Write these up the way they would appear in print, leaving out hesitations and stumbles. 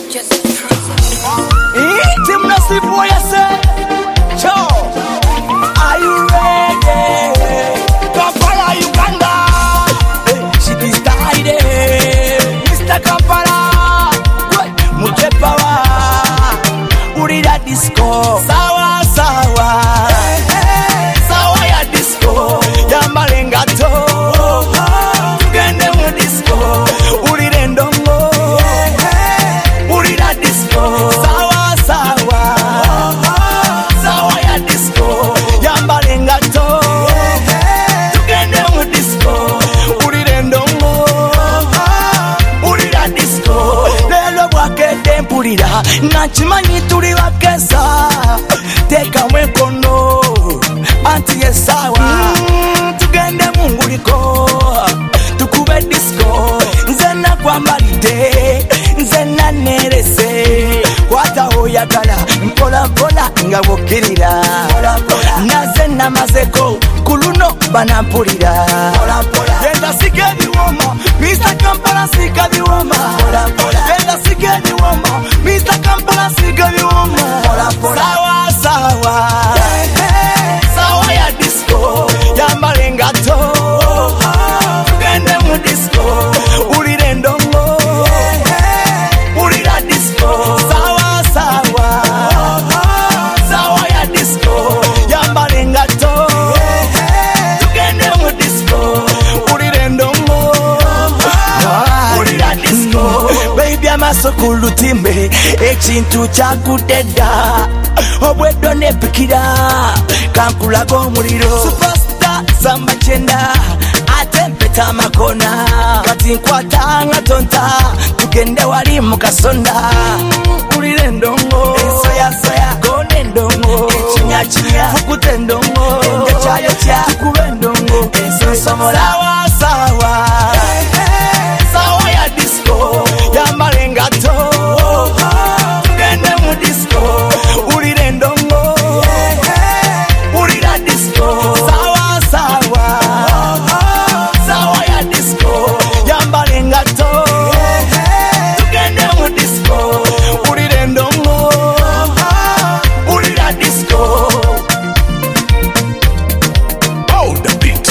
Team Nasib boy, I say, Joe, are you ready? Kampala, Uganda, she be started. Mr. Kampala, Muje Power, Urida Disco, Sawa Sawa, Sawa ya Disco, ya Malengato, Tugende mu Disco, Urida Ndongo, Urida Disco, Sawa Sawa, Sawa ya Disco, ya Malengato, Tugende mu Disco, Urida Ndongo, Urida Disco, lelo bwakede mpulira, nakimanyi tuli bakesa, teka mwekono, anti yesawa, tugende munguliko, tukube disco, nze nakwambalide, nze nanerese, kwata oyagala, mpola mpola nga bwokirira, naze namazeko, kuluno banampulira, yenda sika ebiwoma, Mr. Kampala sika biwoma, yenda sika ebiwoma, Mr. Kampala sika biwoma, sawa sawa, sawa ya disco, ya Malengato, tugende mu disco, ulire ndongo, ulira disco, sawa sawa, sawa ya disco, ya Malengato, tugende mu disco, ulire ndongo, ulira disco, baby amaso kulutimbe, ekintu kyakudedda, obweddo nepikira, kankulaga omuliro, superstar samba chenda, ate mpeta amakona, kati nkwata nga tonta, tugende wali mu kasonda, ulire ndongo, ensoyasoya, gone ndongo, ekinyakinya, fukute ndongo, endekyayokya, tukube ndongo, ensosomola, sawa sawa, sawa ya disco, ya Malengato, tugende mu disco, ulire ndongo, ulira disco, sawa sawa, sawa ya disco, ya Malengato, tugende mu disco, ulire ndongo, ulira disco. Oh, the beat.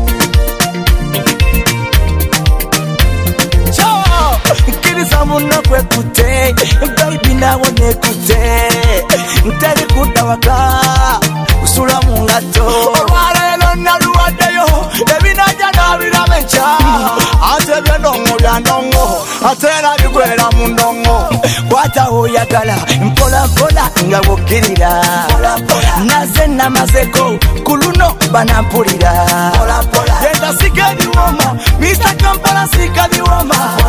Kiriza muno kwekute, baby nawe nekute, nteri kudawaka, usula mungato, olwaleero naluwaddeyo, ebinaja nabirameca, ate byendongo bya ndongo, ate nabigwera mu ndongo, kwata oyagala, mpola mpola nga bwokirira, naze namazeko, kuluno banampulira, yenda sika ebiwoma, Mr. Kampala sika biwoma,